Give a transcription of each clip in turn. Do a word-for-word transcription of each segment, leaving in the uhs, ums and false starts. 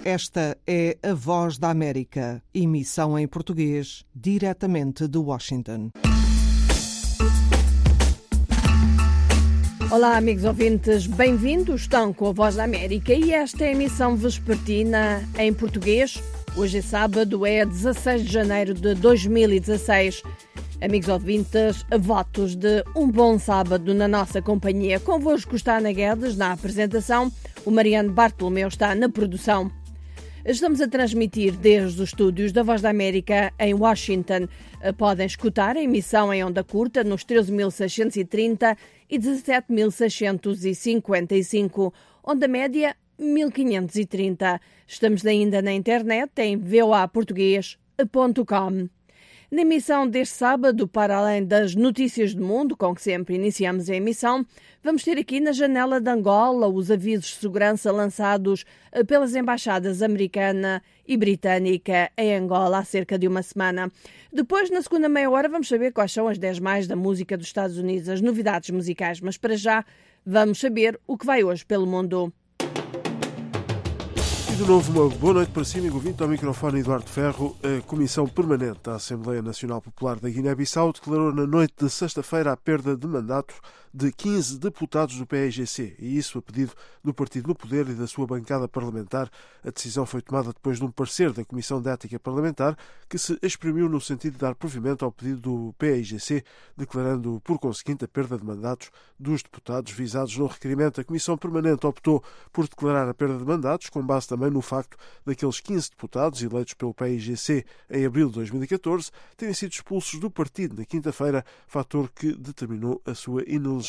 Esta é a Voz da América, emissão em português, diretamente de Washington. Olá, amigos ouvintes, bem-vindos. Estão com a Voz da América e esta é a emissão vespertina em português. Hoje é sábado, é dezasseis de janeiro de dois mil e dezasseis. Amigos ouvintes, votos de um bom sábado na nossa companhia. Convosco está Ana Guedes na apresentação, o Mariano Bartolomeu está na produção. Estamos a transmitir desde os estúdios da Voz da América em Washington. Podem escutar a emissão em onda curta nos treze mil seiscentos e trinta e dezassete mil seiscentos e cinquenta e cinco, onda média mil quinhentos e trinta. Estamos ainda na internet em v o a português ponto com. Na emissão deste sábado, para além das notícias do mundo, com que sempre iniciamos a emissão, vamos ter aqui na janela de Angola os avisos de segurança lançados pelas embaixadas americana e britânica em Angola há cerca de uma semana. Depois, na segunda meia hora, vamos saber quais são as dez mais da música dos Estados Unidos, as novidades musicais. Mas para já, vamos saber o que vai hoje pelo mundo. De novo, uma boa noite para si, amigo ouvinte, ao microfone Eduardo Ferro. A Comissão Permanente da Assembleia Nacional Popular da Guiné-Bissau declarou na noite de sexta-feira a perda de mandatos de quinze deputados do P A I G C, e isso a pedido do partido no poder e da sua bancada parlamentar. A decisão foi tomada depois de um parecer da Comissão de Ética Parlamentar que se exprimiu no sentido de dar provimento ao pedido do P A I G C, declarando, por conseguinte, a perda de mandatos dos deputados visados no requerimento. A Comissão Permanente optou por declarar a perda de mandatos com base também no facto daqueles quinze deputados eleitos pelo P A I G C em abril de dois mil e catorze terem sido expulsos do partido na quinta-feira, fator que determinou a sua inelegibilidade.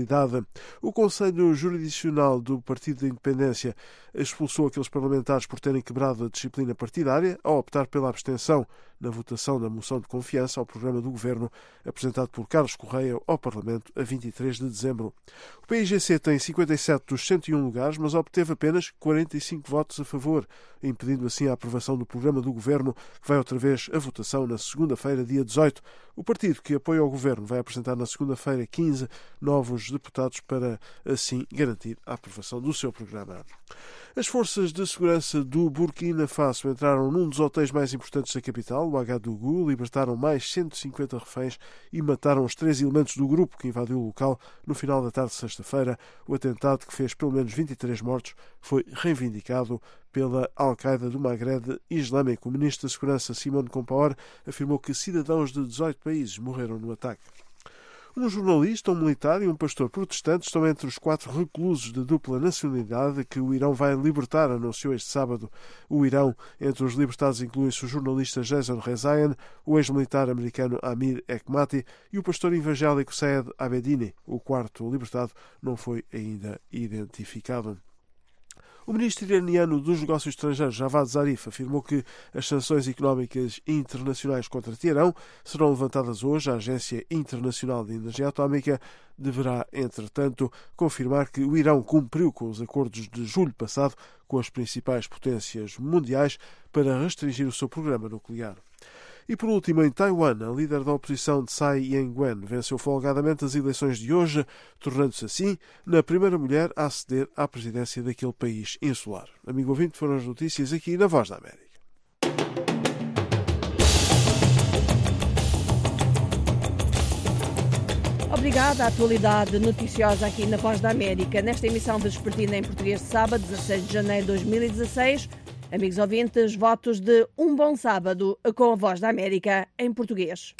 O Conselho Jurisdicional do Partido da Independência expulsou aqueles parlamentares por terem quebrado a disciplina partidária ao optar pela abstenção na votação da moção de confiança ao programa do Governo apresentado por Carlos Correia ao Parlamento a vinte e três de dezembro. O P A I G C tem cinquenta e sete dos cento e um lugares, mas obteve apenas quarenta e cinco votos a favor, impedindo assim a aprovação do programa do Governo, que vai outra vez a votação na segunda-feira, dia dezoito. O partido que apoia o Governo vai apresentar na segunda-feira quinze novos deputados para, assim, garantir a aprovação do seu programa. As forças de segurança do Burkina Faso entraram num dos hotéis mais importantes da capital, o Agadougou, libertaram mais cento e cinquenta reféns e mataram os três elementos do grupo que invadiu o local no final da tarde de sexta-feira. O atentado, que fez pelo menos vinte e três mortos, foi reivindicado pela Al-Qaeda do Maghreb Islâmico. O ministro da Segurança, Simone Compaoré, afirmou que cidadãos de dezoito países morreram no ataque. Um jornalista, um militar e um pastor protestante estão entre os quatro reclusos de dupla nacionalidade que o Irão vai libertar, anunciou este sábado. O Irão, entre os libertados, incluem-se o jornalista Jason Rezaian, o ex-militar americano Amir Hekmati e o pastor evangélico Saed Abedini. O quarto libertado não foi ainda identificado. O ministro iraniano dos Negócios Estrangeiros, Javad Zarif, afirmou que as sanções económicas internacionais contra Teherão serão levantadas hoje. A Agência Internacional de Energia Atómica deverá, entretanto, confirmar que o Irão cumpriu com os acordos de julho passado com as principais potências mundiais para restringir o seu programa nuclear. E por último, em Taiwan, a líder da oposição Tsai Ing-wen venceu folgadamente as eleições de hoje, tornando-se assim na primeira mulher a aceder à presidência daquele país insular. Amigo ouvinte, foram as notícias aqui na Voz da América. Obrigada. A atualidade noticiosa aqui na Voz da América, nesta emissão vespertina em português de sábado, dezasseis de janeiro de dois mil e dezasseis. Amigos ouvintes, votos de um bom sábado com a Voz da América em português.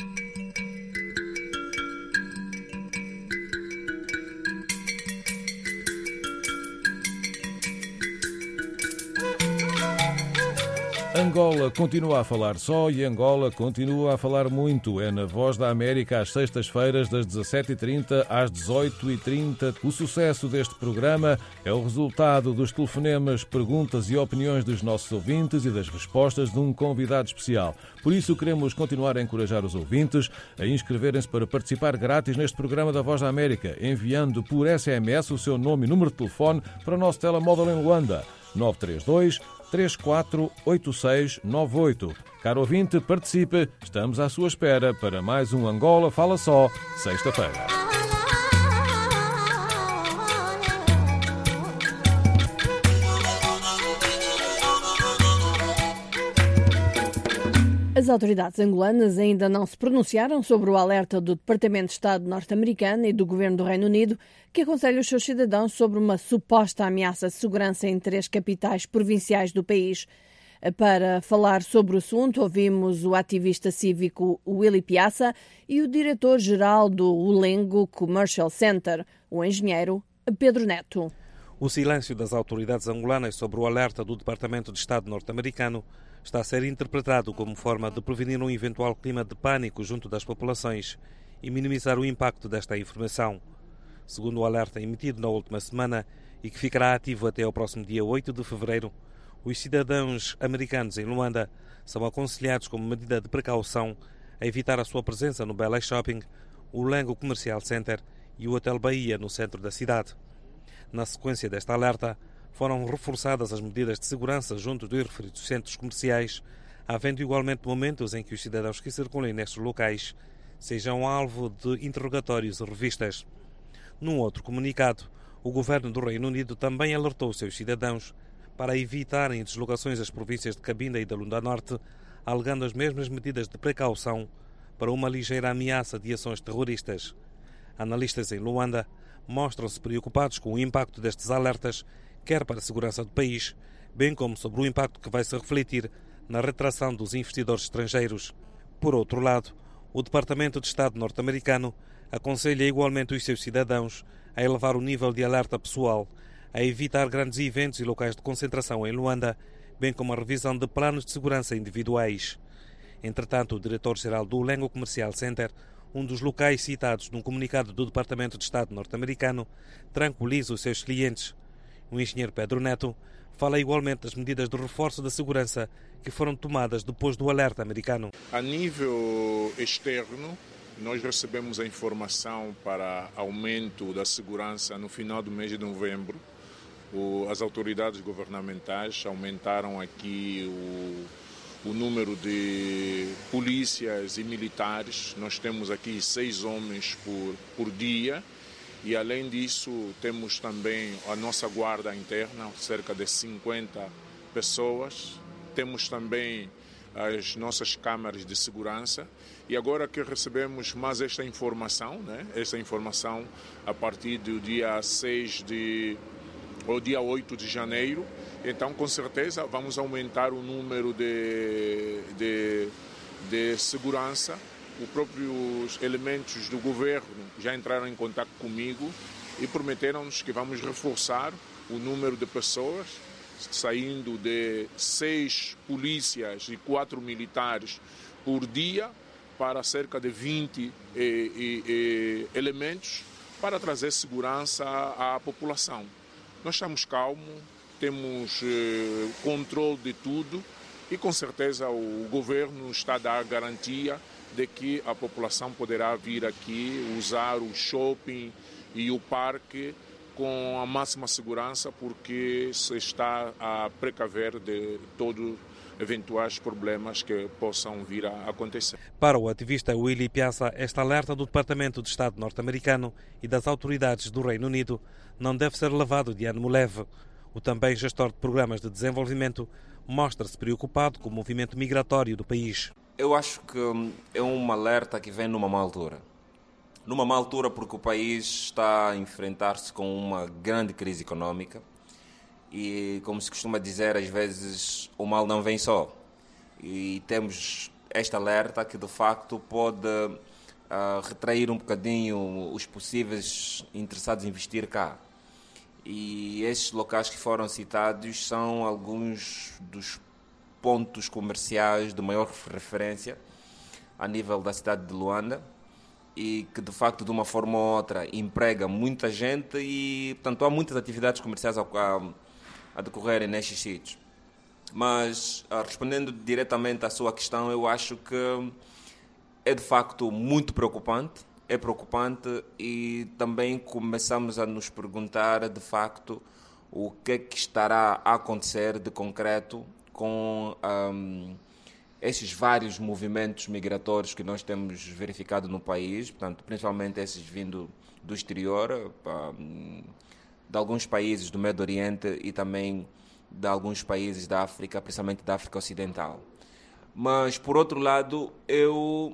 Angola continua a falar só e Angola continua a falar muito. É na Voz da América às sextas-feiras das dezassete e trinta às dezoito e trinta. O sucesso deste programa é o resultado dos telefonemas, perguntas e opiniões dos nossos ouvintes e das respostas de um convidado especial. Por isso queremos continuar a encorajar os ouvintes a inscreverem-se para participar grátis neste programa da Voz da América, enviando por S M S o seu nome e número de telefone para o nosso telemóvel em Luanda, nove três dois, três quatro oito seis nove oito. Caro ouvinte, participe. Estamos à sua espera para mais um Angola Fala Só, sexta-feira. As autoridades angolanas ainda não se pronunciaram sobre o alerta do Departamento de Estado norte-americano e do Governo do Reino Unido, que aconselha os seus cidadãos sobre uma suposta ameaça de segurança em três capitais provinciais do país. Para falar sobre o assunto, ouvimos o ativista cívico Willy Piazza e o diretor-geral do Ulengo Commercial Center, o engenheiro Pedro Neto. O silêncio das autoridades angolanas sobre o alerta do Departamento de Estado norte-americano está a ser interpretado como forma de prevenir um eventual clima de pânico junto das populações e minimizar o impacto desta informação. Segundo o alerta emitido na última semana e que ficará ativo até ao próximo dia oito de fevereiro, os cidadãos americanos em Luanda são aconselhados como medida de precaução a evitar a sua presença no Bela Shopping, o Ulengo Commercial Center e o Hotel Bahia no centro da cidade. Na sequência desta alerta, foram reforçadas as medidas de segurança junto dos referidos centros comerciais, havendo igualmente momentos em que os cidadãos que circulem nestes locais sejam alvo de interrogatórios e revistas. Num outro comunicado, o governo do Reino Unido também alertou os seus cidadãos para evitarem deslocações às províncias de Cabinda e da Lunda Norte, alegando as mesmas medidas de precaução para uma ligeira ameaça de ações terroristas. Analistas em Luanda mostram-se preocupados com o impacto destes alertas, quer para a segurança do país, bem como sobre o impacto que vai se refletir na retração dos investidores estrangeiros. Por outro lado, o Departamento de Estado norte-americano aconselha igualmente os seus cidadãos a elevar o nível de alerta pessoal, a evitar grandes eventos e locais de concentração em Luanda, bem como a revisão de planos de segurança individuais. Entretanto, o diretor-geral do Ulengo Commercial Center, um dos locais citados num comunicado do Departamento de Estado norte-americano, tranquiliza os seus clientes. O engenheiro Pedro Neto fala igualmente das medidas de reforço da segurança que foram tomadas depois do alerta americano. A nível externo, nós recebemos a informação para aumento da segurança no final do mês de novembro. As autoridades governamentais aumentaram aqui o, o número de polícias e militares. Nós temos aqui seis homens por, por dia. E, além disso, temos também a nossa guarda interna, cerca de cinquenta pessoas. Temos também as nossas câmaras de segurança. E agora que recebemos mais esta informação, né? Esta informação a partir do dia seis de, ou dia oito de janeiro, então, com certeza, vamos aumentar o número de, de, de segurança. Os próprios elementos do governo já entraram em contato comigo e prometeram-nos que vamos reforçar o número de pessoas, saindo de seis polícias e quatro militares por dia para cerca de vinte e, e, e elementos para trazer segurança à população. Nós estamos calmos, temos eh, controle de tudo e, com certeza, o governo está a dar garantia de que a população poderá vir aqui usar o shopping e o parque com a máxima segurança, porque se está a precaver de todos eventuais problemas que possam vir a acontecer. Para o ativista Willy Piazza, esta alerta do Departamento de Estado norte-americano e das autoridades do Reino Unido não deve ser levado de ânimo leve. O também gestor de programas de desenvolvimento mostra-se preocupado com o movimento migratório do país. Eu acho que é um alerta que vem numa má altura. Numa má altura porque o país está a enfrentar-se com uma grande crise económica e, como se costuma dizer, às vezes o mal não vem só. E temos este alerta que, de facto, pode uh, retrair um bocadinho os possíveis interessados em investir cá. E estes locais que foram citados são alguns dos pontos comerciais de maior referência a nível da cidade de Luanda e que, de facto, de uma forma ou outra, emprega muita gente e, portanto, há muitas atividades comerciais a, a, a decorrerem nestes sítios. Mas, respondendo diretamente à sua questão, eu acho que é, de facto, muito preocupante, é preocupante e também começamos a nos perguntar, de facto, o que é que estará a acontecer de concreto com um, esses vários movimentos migratórios que nós temos verificado no país, portanto, principalmente esses vindo do exterior, um, de alguns países do Médio Oriente e também de alguns países da África, principalmente da África Ocidental. Mas, por outro lado, eu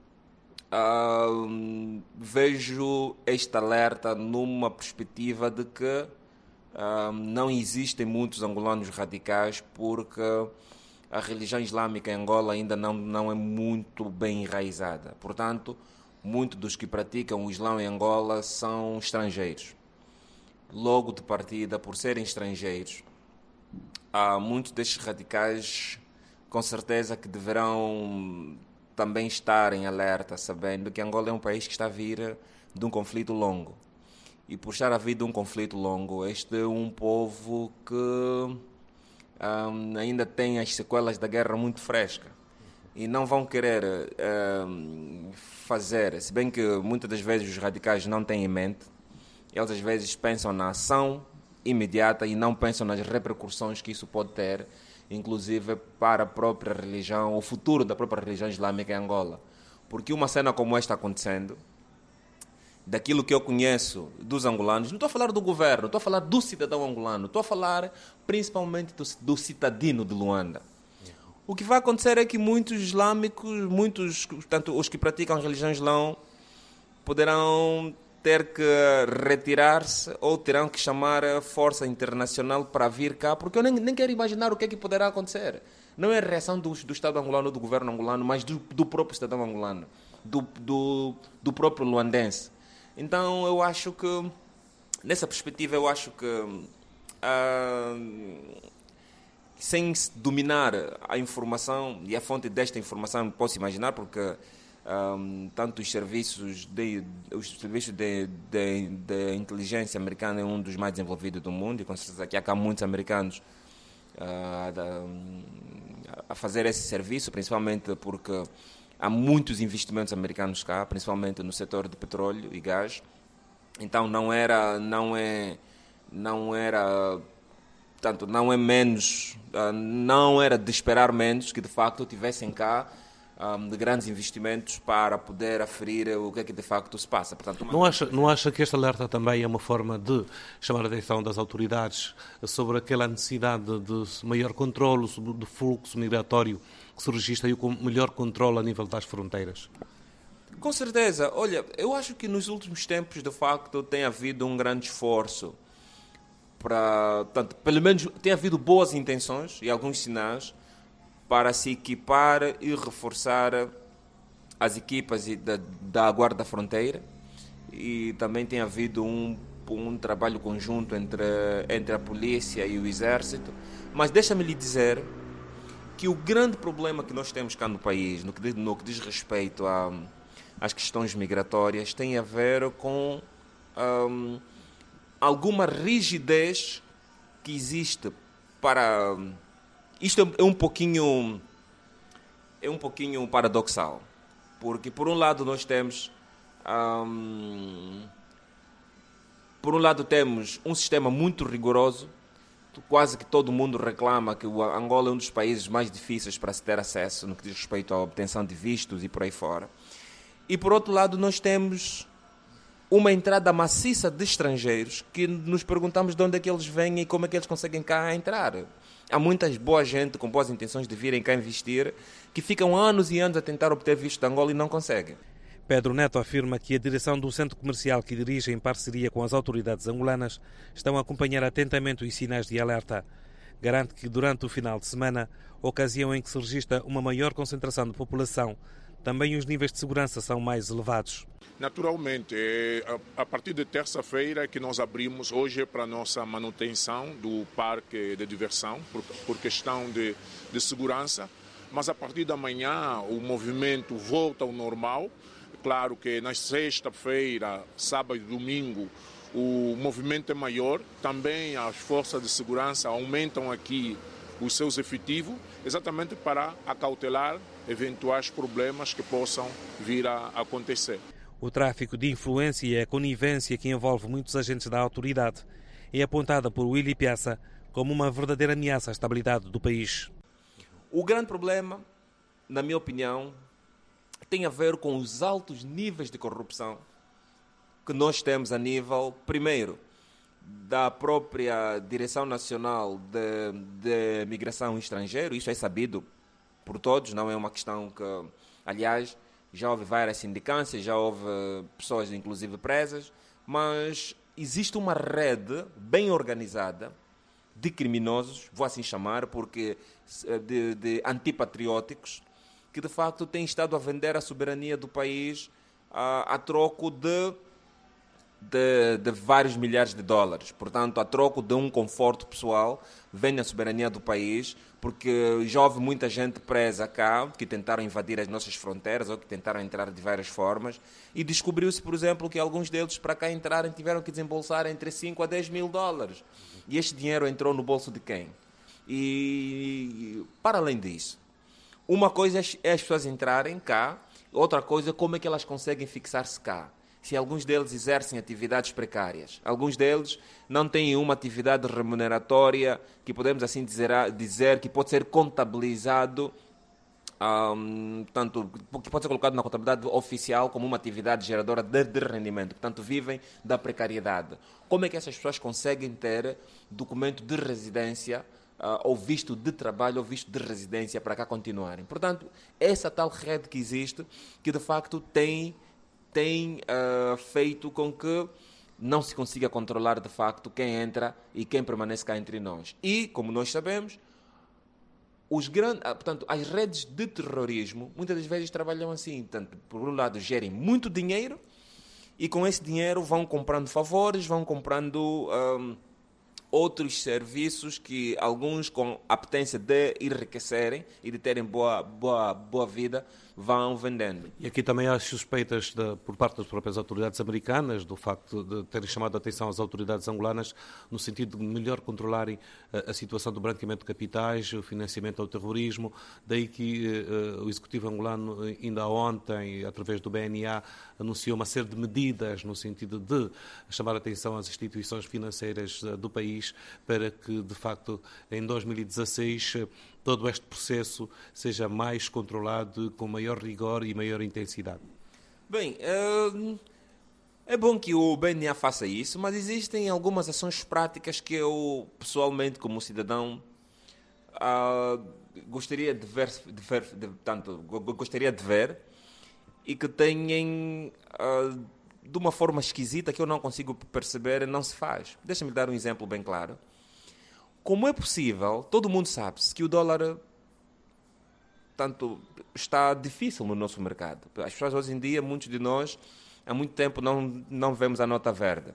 uh, vejo este alerta numa perspectiva de que uh, não existem muitos angolanos radicais, porque a religião islâmica em Angola ainda não, não é muito bem enraizada. Portanto, muitos dos que praticam o Islão em Angola são estrangeiros. Logo de partida, por serem estrangeiros, há muitos destes radicais, com certeza, que deverão também estar em alerta, sabendo que Angola é um país que está a vir de um conflito longo. E por estar a vir de um conflito longo, este é um povo que um, ainda tem as sequelas da guerra muito fresca. E não vão querer um, fazer, se bem que muitas das vezes os radicais não têm em mente, eles às vezes pensam na ação imediata e não pensam nas repercussões que isso pode ter, inclusive para a própria religião, o futuro da própria religião islâmica em Angola. Porque uma cena como esta acontecendo, daquilo que eu conheço dos angolanos, não estou a falar do governo, estou a falar do cidadão angolano, estou a falar principalmente do, do cidadino de Luanda. O que vai acontecer é que muitos islâmicos, muitos, tanto os que praticam a religião islã, poderão ter que retirar-se ou terão que chamar a força internacional para vir cá, porque eu nem, nem quero imaginar o que é que poderá acontecer. Não é a reação do, do Estado angolano, do governo angolano, mas do, do próprio cidadão angolano, do, do, do próprio luandense. Então, eu acho que, nessa perspectiva, eu acho que, uh, sem dominar a informação e a fonte desta informação, posso imaginar, porque Um, tanto os serviços de, os serviços de, de, de inteligência americana é um dos mais desenvolvidos do mundo, e com certeza que há muitos americanos uh, da, a fazer esse serviço, principalmente porque há muitos investimentos americanos cá, principalmente no setor de petróleo e gás. Então não era não é não era tanto não é menos uh, não era de esperar menos que de facto tivessem cá Um, de grandes investimentos para poder aferir o que é que de facto se passa. Portanto, uma... não, acha, não acha que este alerta também é uma forma de chamar a atenção das autoridades sobre aquela necessidade de maior controle do fluxo migratório que se registra e o melhor controle a nível das fronteiras? Com certeza. Olha, eu acho que nos últimos tempos, de facto, tem havido um grande esforço para, tanto, pelo menos tem havido boas intenções e alguns sinais para se equipar e reforçar as equipas da, da Guarda Fronteira, e também tem havido um, um trabalho conjunto entre, entre a polícia e o exército. Mas deixa-me lhe dizer que o grande problema que nós temos cá no país, no que diz, no que diz respeito a, às questões migratórias, tem a ver com um, alguma rigidez que existe para... Isto é um pouquinho, é um pouquinho paradoxal, porque por um lado nós temos, um, por um lado temos um sistema muito rigoroso, quase que todo mundo reclama que o Angola é um dos países mais difíceis para se ter acesso no que diz respeito à obtenção de vistos e por aí fora. E por outro lado nós temos uma entrada maciça de estrangeiros que nos perguntamos de onde é que eles vêm e como é que eles conseguem cá entrar. Há muita boa gente com boas intenções de virem cá investir que ficam anos e anos a tentar obter visto de Angola e não conseguem. Pedro Neto afirma que a direção do centro comercial que dirige em parceria com as autoridades angolanas estão a acompanhar atentamente os sinais de alerta. Garante que durante o final de semana, ocasião em que se registra uma maior concentração de população, também os níveis de segurança são mais elevados. Naturalmente, é a partir de terça-feira que nós abrimos hoje para a nossa manutenção do parque de diversão, por, por questão de, de segurança, mas a partir da manhã o movimento volta ao normal. Claro que na sexta-feira, sábado e domingo o movimento é maior, também as forças de segurança aumentam aqui os seus efetivos, exatamente para acautelar eventuais problemas que possam vir a acontecer. O tráfico de influência e a conivência que envolve muitos agentes da autoridade é apontada por Willy Piazza como uma verdadeira ameaça à estabilidade do país. O grande problema, na minha opinião, tem a ver com os altos níveis de corrupção que nós temos a nível, primeiro, da própria Direção Nacional de, de Migração e Estrangeiro. Isso é sabido por todos, não é uma questão que, aliás, já houve várias sindicâncias, já houve pessoas inclusive presas, mas existe uma rede bem organizada de criminosos, vou assim chamar, porque de, de antipatrióticos, que de facto têm estado a vender a soberania do país a, a troco de, de, de vários milhares de dólares. Portanto, a troco de um conforto pessoal, vende a soberania do país, porque já houve muita gente presa cá, que tentaram invadir as nossas fronteiras ou que tentaram entrar de várias formas, e descobriu-se, por exemplo, que alguns deles, para cá entrarem, tiveram que desembolsar entre cinco a dez mil dólares. E este dinheiro entrou no bolso de quem? E, para além disso, uma coisa é as pessoas entrarem cá, outra coisa é como é que elas conseguem fixar-se cá. Se alguns deles exercem atividades precárias, alguns deles não têm uma atividade remuneratória que podemos assim dizer, dizer que pode ser contabilizado, um, tanto, que pode ser colocado na contabilidade oficial como uma atividade geradora de, de rendimento. Portanto, vivem da precariedade. Como é que essas pessoas conseguem ter documento de residência Uh, ou visto de trabalho ou visto de residência para cá continuarem? Portanto, essa tal rede que existe, que de facto tem, tem uh, feito com que não se consiga controlar de facto quem entra e quem permanece cá entre nós. E, como nós sabemos, os grandes, uh, portanto, as redes de terrorismo muitas das vezes trabalham assim. Portanto, por um lado, gerem muito dinheiro e com esse dinheiro vão comprando favores, vão comprando Um, outros serviços que alguns com a apetência de enriquecerem e de terem boa, boa, boa vida vão vendendo. E aqui também há suspeitas de, por parte das próprias autoridades americanas do facto de terem chamado a atenção às autoridades angolanas no sentido de melhor controlarem a, a situação do branqueamento de capitais, o financiamento ao terrorismo, daí que uh, o Executivo angolano ainda ontem, através do B N A, anunciou uma série de medidas no sentido de chamar a atenção às instituições financeiras uh, do país para que, de facto, em dois mil e dezasseis todo este processo seja mais controlado, com maior rigor e maior intensidade. Bem, é bom que o B N A faça isso, mas existem algumas ações práticas que eu, pessoalmente, como cidadão, gostaria de ver, de ver de, tanto, gostaria de ver e que tenham, de uma forma esquisita, que eu não consigo perceber, não se faz. Deixa-me dar um exemplo bem claro. Como é possível, todo mundo sabe-se que o dólar tanto, está difícil no nosso mercado. As pessoas hoje em dia, muitos de nós, há muito tempo não, não vemos a nota verde.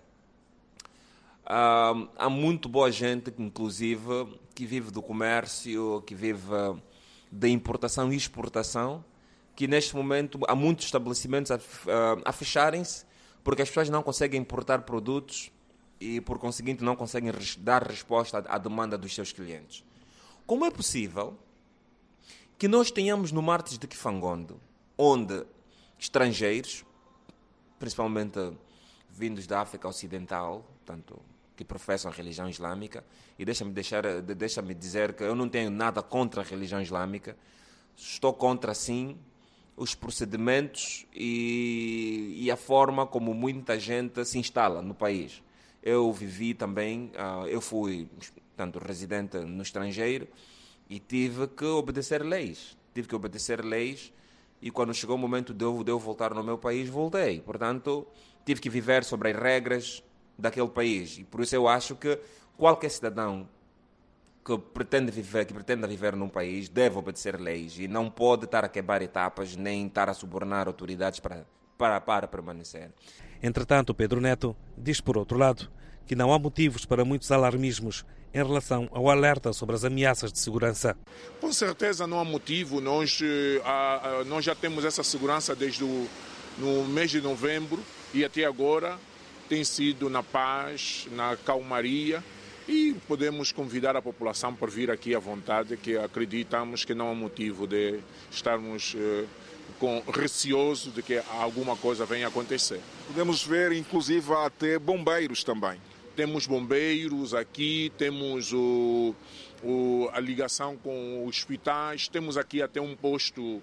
Uh, há muito boa gente, inclusive, que vive do comércio, que vive da importação e exportação, que neste momento há muitos estabelecimentos a, a, a fecharem-se porque as pessoas não conseguem importar produtos e, por conseguinte, não conseguem res- dar resposta à, à demanda dos seus clientes. Como é possível que nós tenhamos no Martes de Kifangondo, onde estrangeiros, principalmente vindos da África Ocidental, portanto, que professam a religião islâmica, e deixa-me, deixar, deixa-me dizer que eu não tenho nada contra a religião islâmica, estou contra, sim, os procedimentos e, e a forma como muita gente se instala no país. Eu vivi também, uh, eu fui, portanto, residente no estrangeiro e tive que obedecer leis. Tive que obedecer leis e quando chegou o momento de eu, de eu voltar no meu país, voltei. Portanto, tive que viver sobre as regras daquele país. E por isso eu acho que qualquer cidadão que pretende viver, que pretenda viver num país deve obedecer leis e não pode estar a quebrar etapas nem estar a subornar autoridades para, para, para permanecer. Entretanto, Pedro Neto diz, por outro lado, que não há motivos para muitos alarmismos em relação ao alerta sobre as ameaças de segurança. Com certeza não há motivo, nós, nós já temos essa segurança desde o no mês de novembro e até agora tem sido na paz, na calmaria e podemos convidar a população para vir aqui à vontade, que acreditamos que não há motivo de estarmos com receoso de que alguma coisa venha a acontecer. Podemos ver, inclusive, até bombeiros também. Temos bombeiros aqui, temos o, o, a ligação com os hospitais, temos aqui até um posto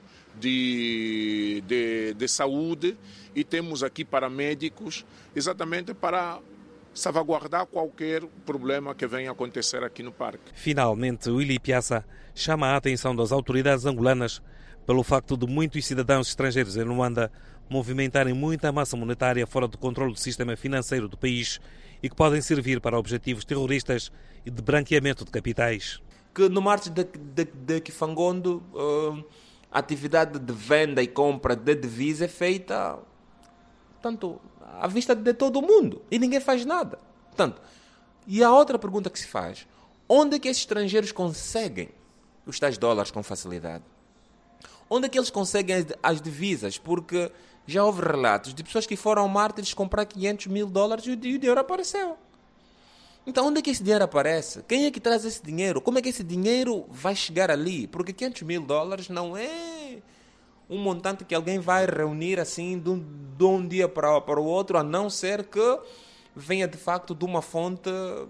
de, de, de saúde e temos aqui paramédicos, exatamente para salvaguardar qualquer problema que venha a acontecer aqui no parque. Finalmente, Willy Piazza chama a atenção das autoridades angolanas pelo facto de muitos cidadãos estrangeiros em Luanda movimentarem muita massa monetária fora do controle do sistema financeiro do país e que podem servir para objetivos terroristas e de branqueamento de capitais. Que no Martes de, de, de Kifangondo, uh, a atividade de venda e compra de divisa é feita tanto à vista de todo o mundo e ninguém faz nada. Portanto, e a outra pergunta que se faz, onde é que esses estrangeiros conseguem os tais dólares com facilidade? Onde é que eles conseguem as, as divisas? Porque já houve relatos de pessoas que foram ao Martes comprar quinhentos mil dólares e o dinheiro apareceu. Então, onde é que esse dinheiro aparece? Quem é que traz esse dinheiro? Como é que esse dinheiro vai chegar ali? Porque quinhentos mil dólares não é um montante que alguém vai reunir assim de um, de um dia para, para o outro, a não ser que venha de facto de uma fonte,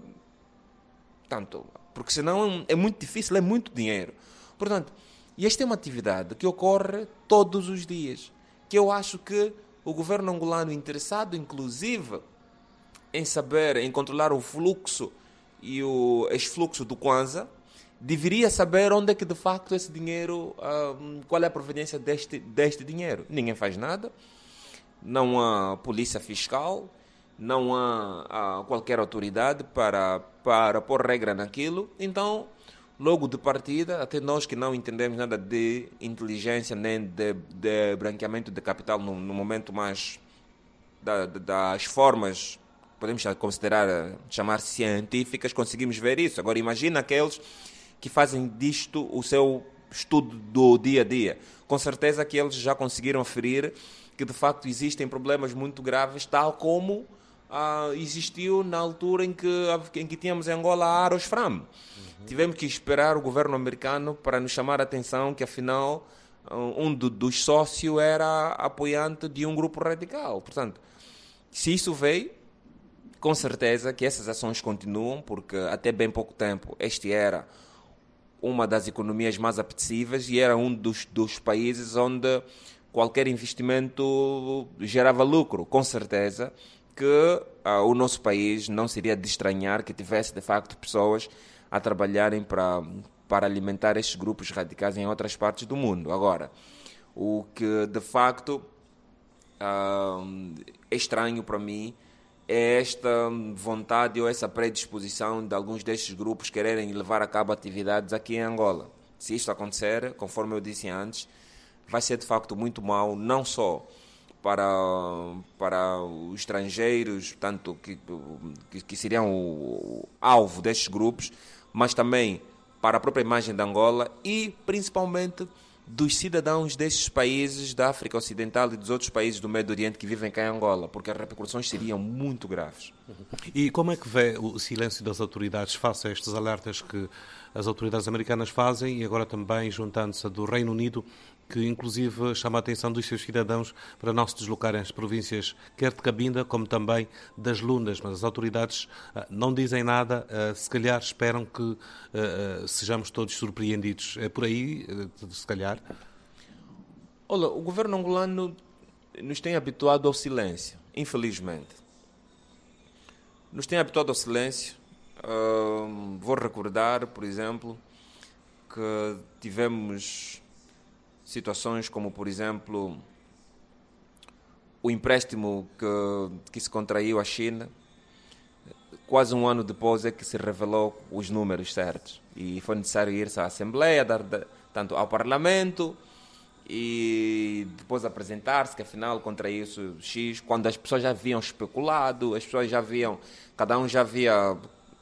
tanto, porque senão é muito difícil, é muito dinheiro. Portanto, e esta é uma atividade que ocorre todos os dias, que eu acho que o governo angolano, interessado inclusive em saber, em controlar o fluxo e o ex-fluxo do Kwanza, deveria saber onde é que de facto esse dinheiro, uh, qual é a proveniência deste, deste dinheiro. Ninguém faz nada, não há polícia fiscal, não há, há qualquer autoridade para, para pôr regra naquilo. Então, logo de partida, até nós que não entendemos nada de inteligência nem de, de branqueamento de capital no, no momento mais da, das formas, podemos considerar, chamar científicas, conseguimos ver isso. Agora imagina aqueles que fazem disto o seu estudo do dia a dia. Com certeza que eles já conseguiram aferir que de facto existem problemas muito graves, tal como ah, existiu na altura em que, em que tínhamos em Angola a Arosfram. Uhum. Tivemos que esperar o governo americano para nos chamar a atenção que afinal um do, dos sócios era apoiante de um grupo radical. Portanto, se isso veio, com certeza que essas ações continuam, porque até bem pouco tempo este era uma das economias mais apetecíveis e era um dos, dos países onde qualquer investimento gerava lucro. Com certeza que ah, o nosso país não seria de estranhar que tivesse, de facto, pessoas a trabalharem para, para alimentar estes grupos radicais em outras partes do mundo. Agora, o que, de facto, ah, é estranho para mim é esta vontade ou essa predisposição de alguns destes grupos quererem levar a cabo atividades aqui em Angola. Se isto acontecer, conforme eu disse antes, vai ser de facto muito mau, não só para, para os estrangeiros, tanto que, que, que seriam o alvo destes grupos, mas também para a própria imagem de Angola e principalmente dos cidadãos destes países da África Ocidental e dos outros países do Médio Oriente que vivem cá em Angola, porque as repercussões seriam muito graves. E como é que vê o silêncio das autoridades face a estes alertas que as autoridades americanas fazem e agora também juntando-se a do Reino Unido, que inclusive chama a atenção dos seus cidadãos para não se deslocarem às províncias quer de Cabinda como também das Lundas, mas as autoridades uh, não dizem nada, uh, se calhar esperam que uh, uh, sejamos todos surpreendidos. É por aí, uh, se calhar? Olha, o governo angolano nos tem habituado ao silêncio, infelizmente. Nos tem habituado ao silêncio. Uh, vou recordar, por exemplo, que tivemos situações como, por exemplo, o empréstimo que, que se contraiu à China. Quase um ano depois é que se revelou os números certos. E foi necessário ir-se à Assembleia, dar, tanto ao Parlamento, e depois apresentar-se que afinal contraiu-se X, quando as pessoas já haviam especulado, as pessoas já haviam, cada um já havia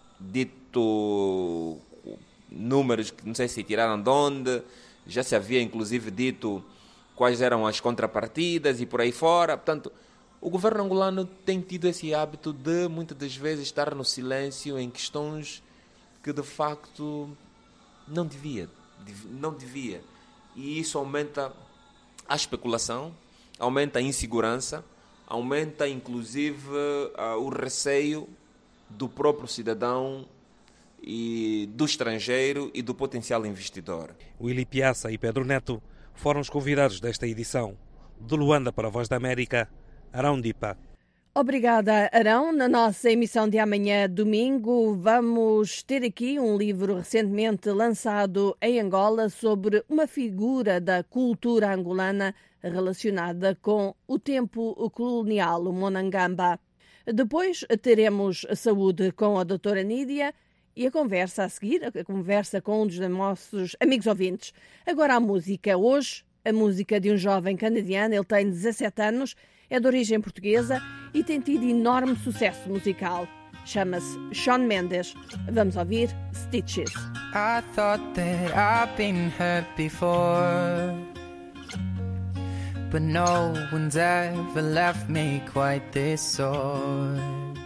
dito números que não sei se tiraram de onde, já se havia inclusive dito quais eram as contrapartidas e por aí fora. Portanto, o governo angolano tem tido esse hábito de muitas das vezes estar no silêncio em questões que de facto não devia, não devia. E isso aumenta a especulação, aumenta a insegurança, aumenta inclusive uh, o receio do próprio cidadão e do estrangeiro e do potencial investidor. Willy Piazza e Pedro Neto foram os convidados desta edição. De Luanda para a Voz da América, Arão Dipa. Obrigada, Arão. Na nossa emissão de amanhã, domingo, vamos ter aqui um livro recentemente lançado em Angola sobre uma figura da cultura angolana relacionada com o tempo colonial, o Monangamba. Depois teremos a saúde com a doutora Nídia e a conversa a seguir, a conversa com um dos nossos amigos ouvintes. Agora a música. Hoje, a música de um jovem canadiano, ele tem dezassete anos, é de origem portuguesa e tem tido enorme sucesso musical. Chama-se Shawn Mendes. Vamos ouvir Stitches. I thought that I've been hurt before, but no one's ever left me quite this sore.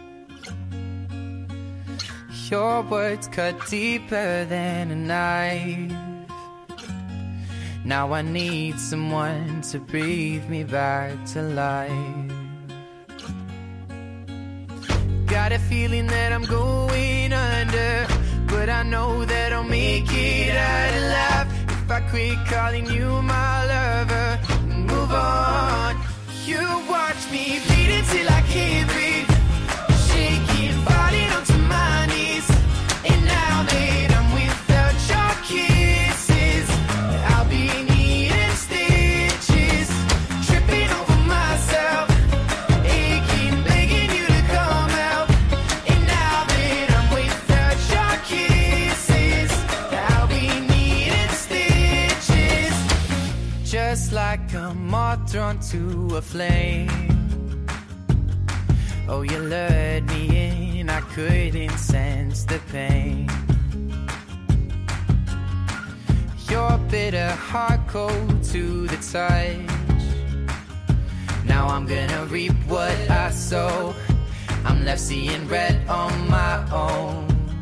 Your words cut deeper than a knife. Now I need someone to breathe me back to life. Got a feeling that I'm going under, but I know that I'll make it out alive if I quit calling you my lover and move on. You watch me bleed until I can't breathe, shaking, falling onto my knees. And now that I'm without your kisses, I'll be needing stitches, tripping over myself, aching, begging you to come out. And now that I'm without your kisses, I'll be needing stitches, just like a moth drawn to a flame. Oh, you lured me in, I couldn't sense the pain. Your bitter heart cold to the touch. Now I'm gonna reap what I sow. I'm left seeing red on my own.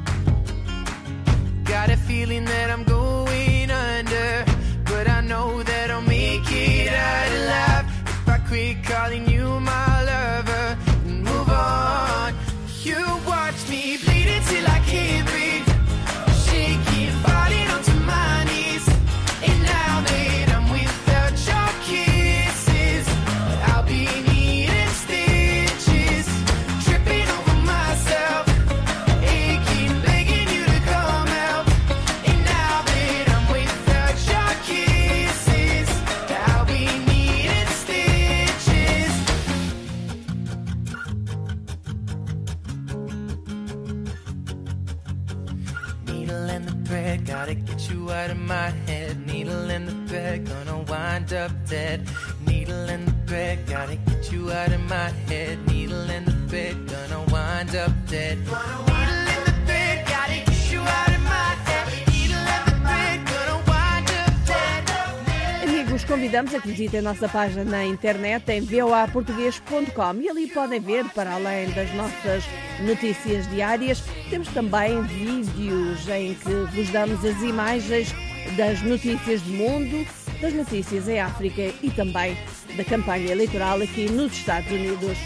Got a feeling that I'm going under, but I know that I'll make it out alive if I quit calling you my lover and move on. You watch me bleed until I can't breathe, shaking, falling onto my knees. And now that I'm without your kisses, I'll be needing stitches, tripping over myself, aching, begging you to come out. And now that I'm without your kisses, I'll be needing stitches. Needle in the thread, gotta get you out of my head. Needle in the thread, gonna wind up dead. Needle in the thread, gotta get you out of my head. Needle in the thread, gonna wind up dead. Needle in the thread, gotta get you out of my head. Needle in the thread, gonna wind up dead. Amigos, convidamos a que visitem a nossa página na internet em v o a português ponto com e ali podem ver, para além das nossas notícias diárias, temos também vídeos em que vos damos as imagens das notícias do mundo, das notícias em África e também da campanha eleitoral aqui nos Estados Unidos.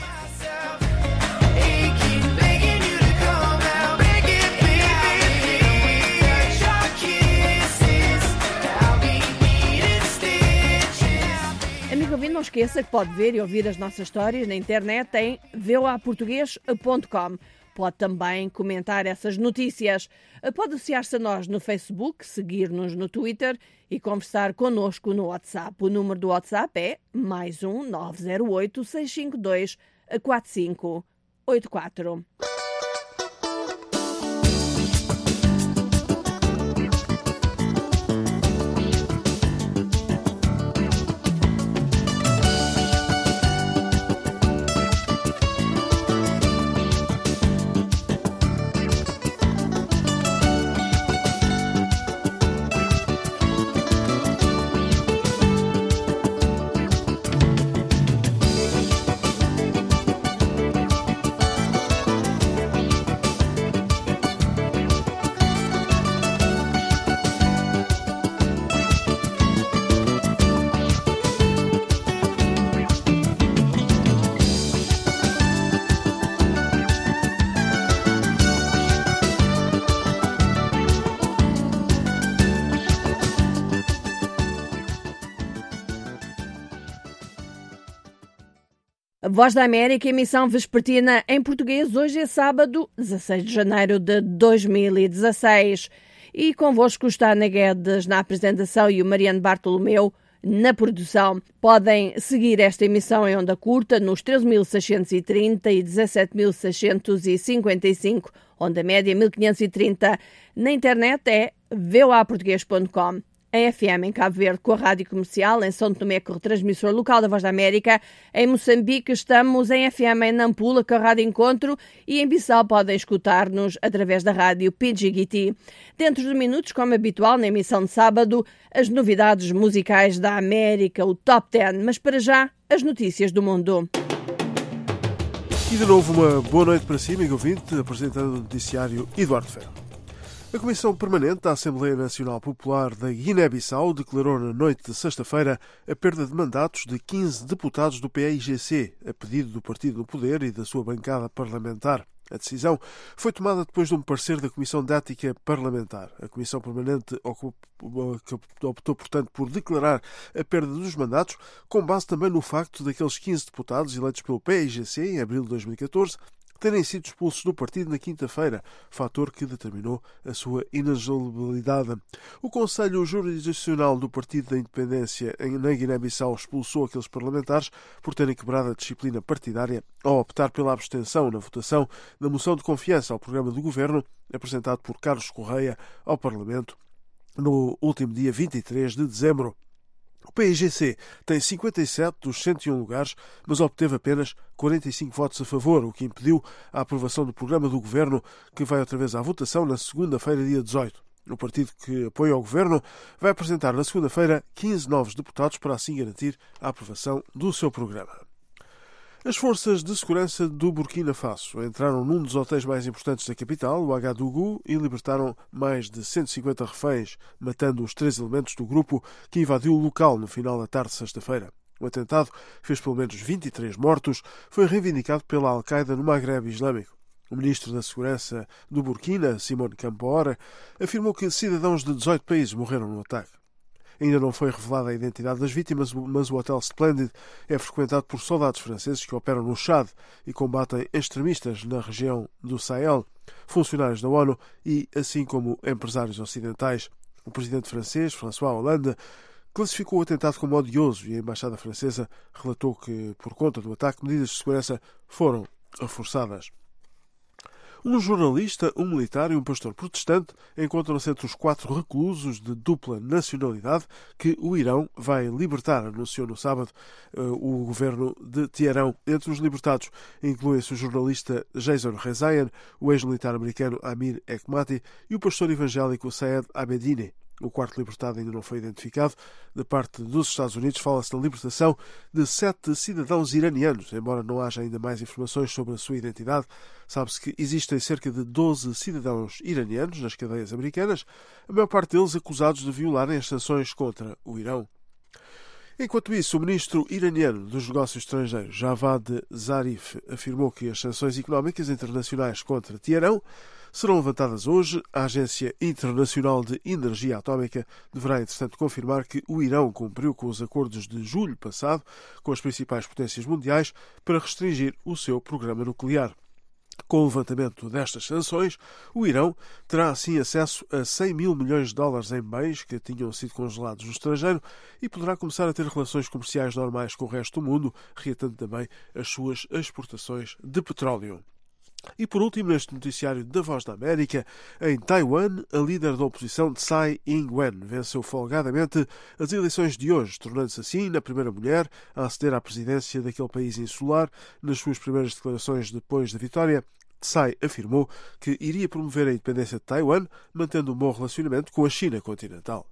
Amigo ouvinte, não esqueça que pode ver e ouvir as nossas histórias na internet em v o a português ponto com. Pode também comentar essas notícias. Pode associar-se a nós no Facebook, seguir-nos no Twitter e conversar connosco no WhatsApp. O número do WhatsApp é mais um nove zero oito, seis cinco dois, quatro cinco oito quatro. A Voz da América, emissão vespertina em português. Hoje é sábado, dezasseis de janeiro de dois mil e dezasseis. E convosco está Ana Guedes na apresentação e o Mariano Bartolomeu na produção. Podem seguir esta emissão em onda curta nos treze mil seiscentos e trinta e dezassete mil seiscentos e cinquenta e cinco, onda média mil quinhentos e trinta. Na internet é v o a português ponto com. Em F M em Cabo Verde com a Rádio Comercial, em São Tomé com o retransmissor local da Voz da América, em Moçambique estamos em F M em Nampula com a Rádio Encontro e em Bissau podem escutar-nos através da Rádio Pidgiguiti. Dentro de minutos, como habitual na emissão de sábado, as novidades musicais da América, o Top dez, mas para já as notícias do mundo. E de novo uma boa noite para si, amigo ouvinte, apresentando o noticiário Eduardo Ferro. A Comissão Permanente da Assembleia Nacional Popular da Guiné-Bissau declarou na noite de sexta-feira a perda de mandatos de quinze deputados do P A I G C, a pedido do Partido no Poder e da sua bancada parlamentar. A decisão foi tomada depois de um parecer da Comissão de Ética Parlamentar. A Comissão Permanente optou, portanto, por declarar a perda dos mandatos, com base também no facto daqueles quinze deputados eleitos pelo P A I G C em abril de dois mil e catorze terem sido expulsos do partido na quinta-feira, fator que determinou a sua inelegibilidade. O Conselho Jurisdicional do Partido da Independência na Guiné-Bissau expulsou aqueles parlamentares por terem quebrado a disciplina partidária ao optar pela abstenção na votação da moção de confiança ao programa do governo apresentado por Carlos Correia ao Parlamento no último dia vinte e três de dezembro. O P I G C tem cinquenta e sete dos cento e um lugares, mas obteve apenas quarenta e cinco votos a favor, o que impediu a aprovação do programa do governo, que vai outra vez à votação na segunda-feira, dia dezoito. O partido que apoia o governo vai apresentar na segunda-feira quinze novos deputados para assim garantir a aprovação do seu programa. As forças de segurança do Burkina Faso entraram num dos hotéis mais importantes da capital, o Agadougou, e libertaram mais de cento e cinquenta reféns, matando os três elementos do grupo que invadiu o local no final da tarde de sexta-feira. O atentado fez pelo menos vinte e três mortos, foi reivindicado pela Al-Qaeda no Maghreb Islâmico. O ministro da Segurança do Burkina, Simone Campore, afirmou que cidadãos de dezoito países morreram no ataque. Ainda não foi revelada a identidade das vítimas, mas o Hotel Splendid é frequentado por soldados franceses que operam no Chad e combatem extremistas na região do Sahel, funcionários da ONU e assim como empresários ocidentais. O presidente francês, François Hollande, classificou o atentado como odioso e a embaixada francesa relatou que, por conta do ataque, medidas de segurança foram reforçadas. Um jornalista, um militar e um pastor protestante encontram-se entre os quatro reclusos de dupla nacionalidade que o Irão vai libertar, anunciou no sábado o governo de Teherão. Entre os libertados incluem-se o jornalista Jason Rezaian, o ex-militar americano Amir Hekmati e o pastor evangélico Saed Abedine. O quarto libertado ainda não foi identificado. Da parte dos Estados Unidos fala-se da libertação de sete cidadãos iranianos, embora não haja ainda mais informações sobre a sua identidade. Sabe-se que existem cerca de doze cidadãos iranianos nas cadeias americanas, a maior parte deles acusados de violarem as sanções contra o Irão. Enquanto isso, o ministro iraniano dos Negócios Estrangeiros, Javad Zarif, afirmou que as sanções económicas internacionais contra Teherão serão levantadas hoje. A Agência Internacional de Energia Atómica deverá, entretanto, confirmar que o Irão cumpriu com os acordos de julho passado com as principais potências mundiais para restringir o seu programa nuclear. Com o levantamento destas sanções, o Irão terá assim acesso a cem mil milhões de dólares em bens que tinham sido congelados no estrangeiro e poderá começar a ter relações comerciais normais com o resto do mundo, reatando também as suas exportações de petróleo. E por último, neste noticiário da Voz da América, em Taiwan, a líder da oposição Tsai Ing-wen venceu folgadamente as eleições de hoje, tornando-se assim a primeira mulher a aceder à presidência daquele país insular. Nas suas primeiras declarações depois da vitória, Tsai afirmou que iria promover a independência de Taiwan, mantendo um bom relacionamento com a China continental.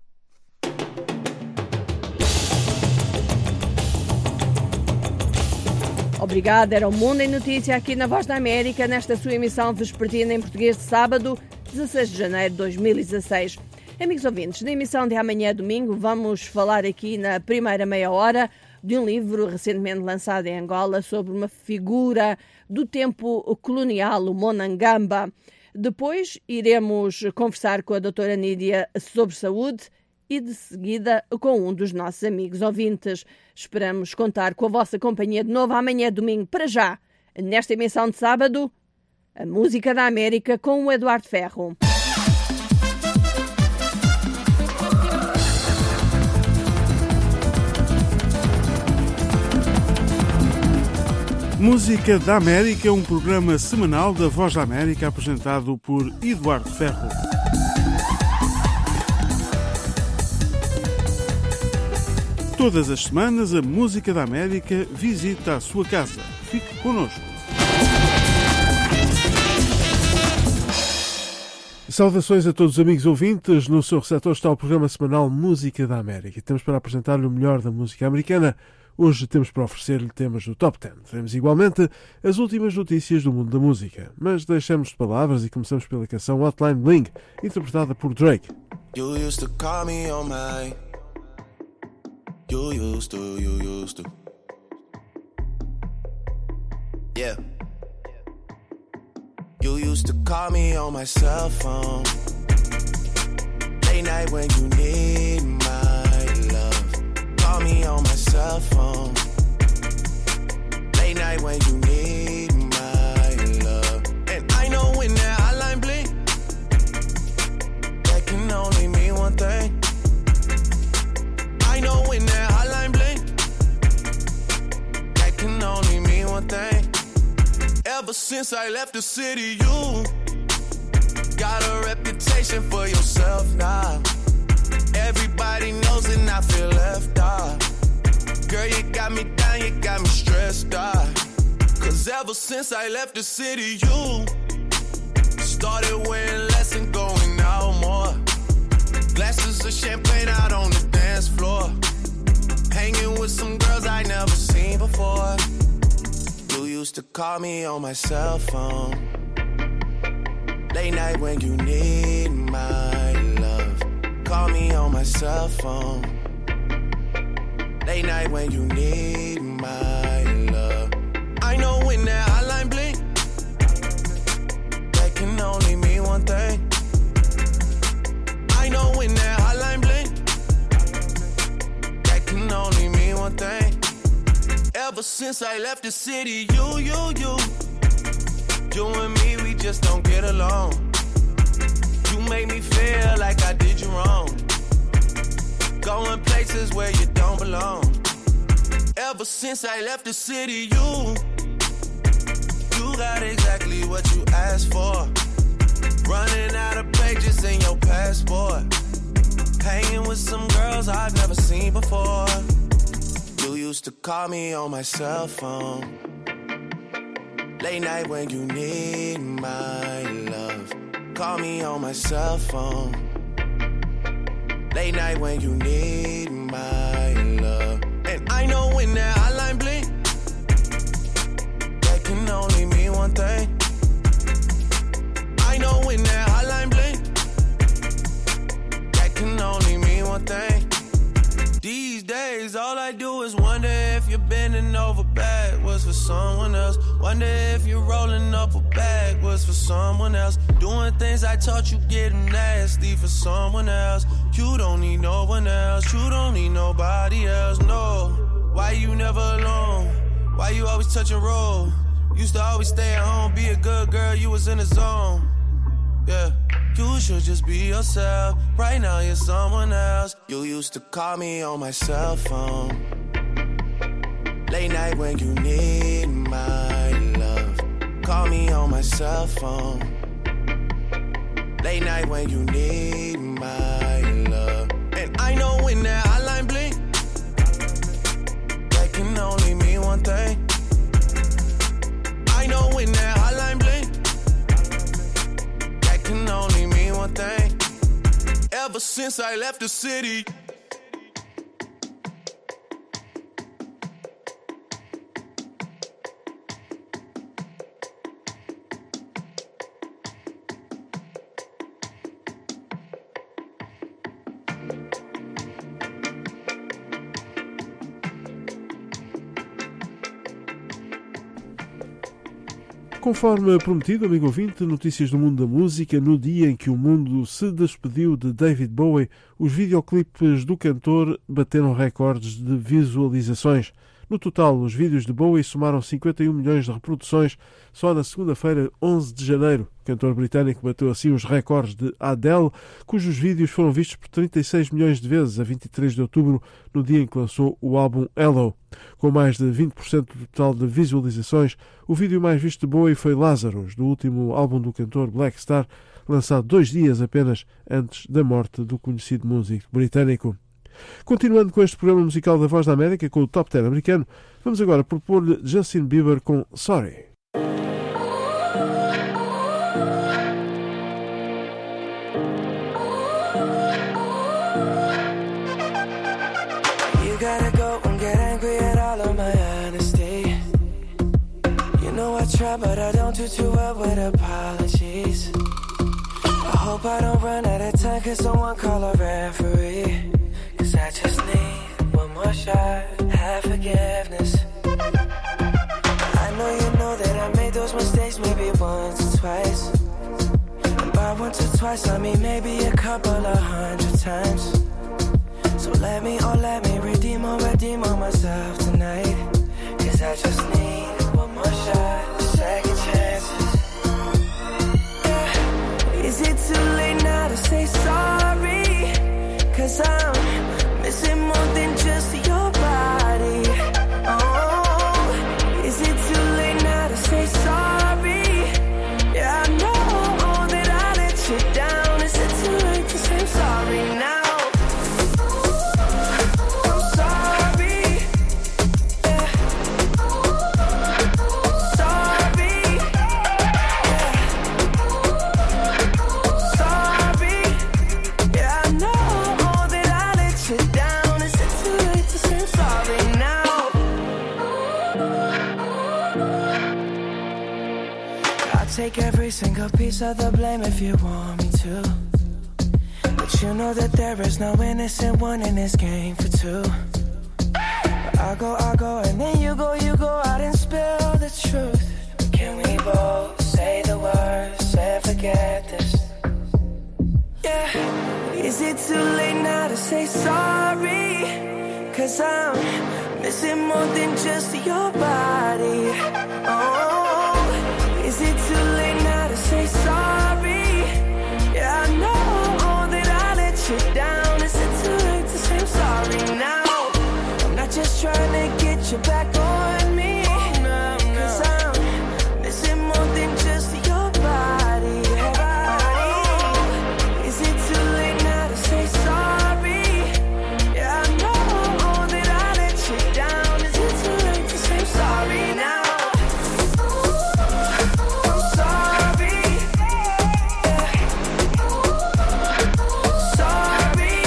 Obrigada, era o Mundo em Notícia aqui na Voz da América, nesta sua emissão vespertina em português de sábado, dezasseis de janeiro de dois mil e dezasseis. Amigos ouvintes, na emissão de amanhã, domingo, vamos falar aqui na primeira meia hora de um livro recentemente lançado em Angola sobre uma figura do tempo colonial, o Monangamba. Depois iremos conversar com a doutora Nídia sobre saúde e de seguida com um dos nossos amigos ouvintes. Esperamos contar com a vossa companhia de novo amanhã, domingo. Para já, nesta emissão de sábado, a música da América com o Eduardo Ferro. Música da América, um programa semanal da Voz da América apresentado por Eduardo Ferro. Todas as semanas a Música da América visita a sua casa. Fique connosco. Saudações a todos os amigos ouvintes. No seu receptor está o programa semanal Música da América. Temos para apresentar-lhe o melhor da música americana. Hoje temos para oferecer-lhe temas do Top dez. Teremos igualmente as últimas notícias do mundo da música. Mas deixamos de palavras e começamos pela canção Hotline Bling, interpretada por Drake. You used to call me on my... You used to, you used to. Yeah. You used to call me on my cell phone. Late night when you need my love. Call me on my cell phone. Late night when you need my love. And I know when that hotline blink, that can only mean one thing. I know when that hotline blink, that can only mean one thing. Ever since I left the city, you got a reputation for yourself now. Everybody knows and I feel left out. Girl, you got me down, you got me stressed out. Cause ever since I left the city, you started wearing less and going out more. Glasses of champagne out on the dance floor. Hanging with some girls I never seen before. You used to call me on my cell phone. Late night when you need my love. Call me on my cell phone. Late night when you need my love. I know when that hotline blink, that can only mean one thing. I know when that hotline blink, that can only mean one thing. Ever since I left the city, you, you, you, you and me, we just don't get along. You make me feel like I did you wrong. Going places where you don't belong. Ever since I left the city, you, you got exactly what you asked for. Running out of pages in your passport. Hanging with some girls I've never seen before. You used to call me on my cell phone. Late night when you need my love. Call me on my cell phone. Late night when you need my love. And I know when that hotline blink, that can only mean one thing. I know when that hotline blink, that can only mean one thing. These days, all I do is wonder if you're bending over backwards for someone else. Wonder if you're rolling up a backwards for someone else. Doing things I taught you getting nasty for someone else. You don't need no one else. You don't need nobody else, no. Why you never alone? Why you always touch and roll? Used to always stay at home, be a good girl, you was in the zone. Yeah. You should just be yourself. Right now you're someone else. You used to call me on my cell phone. Late night when you need my love. Call me on my cell phone. Late night when you need my love. And I know when that hotline blink, that can only mean one thing. I know when that hotline blink, that can only mean one thing. Ever since I left the city. Conforme prometido, amigo ouvinte, notícias do mundo da música. No dia em que o mundo se despediu de David Bowie, os videoclipes do cantor bateram recordes de visualizações. No total, os vídeos de Bowie somaram cinquenta e um milhões de reproduções só na segunda-feira, onze de janeiro. O cantor britânico bateu assim os recordes de Adele, cujos vídeos foram vistos por trinta e seis milhões de vezes a vinte e três de outubro, no dia em que lançou o álbum Hello. Com mais de vinte por cento do total de visualizações, o vídeo mais visto de Bowie foi Lazarus, do último álbum do cantor Black Star, lançado dois dias apenas antes da morte do conhecido músico britânico. Continuando com este programa musical da Voz da América, com o Top dez americano, vamos agora propor-lhe Justin Bieber com Sorry. You gotta go and get angry at all of my honesty. You know I try, but I don't do too well with apologies. I hope I don't run out of time, cause someone call a referee. Cause I just need one more shot, have forgiveness. I know you know that I made those mistakes maybe once or twice. And by once or twice I mean maybe a couple of hundred times. So let me, oh let me redeem or redeem on myself tonight. Cause I just need one more shot, second chances. Yeah. Is it too late now to say sorry? Cause I'm missing more than just your body. Oh, is it too late now to say sorry? Yeah, I know that I let you down. Is it too late to say I'm sorry now? I'm sorry. Yeah. Sorry. Yeah. Sorry. Yeah, I know. Down. Is it too late to say I'm sorry now? I'll take every single piece of the blame if you want me to. But you know that there is no innocent one in this game for two. But I'll go, I'll go, and then you go, you go out and spill the truth. Can we both say the words and forget this? Yeah. Is it too late now to say sorry? Cause I'm missing more than just your body. Oh, is it too late now to say sorry? Yeah, I know that I let you down. Is it too late to say I'm sorry now? I'm not just trying to get you back on me. Cause I'm missing more than just your body. Oh, is it too late now to say sorry? Yeah, I know that I let you down. Is it too late to say I'm sorry now? I'm sorry. Yeah. Sorry.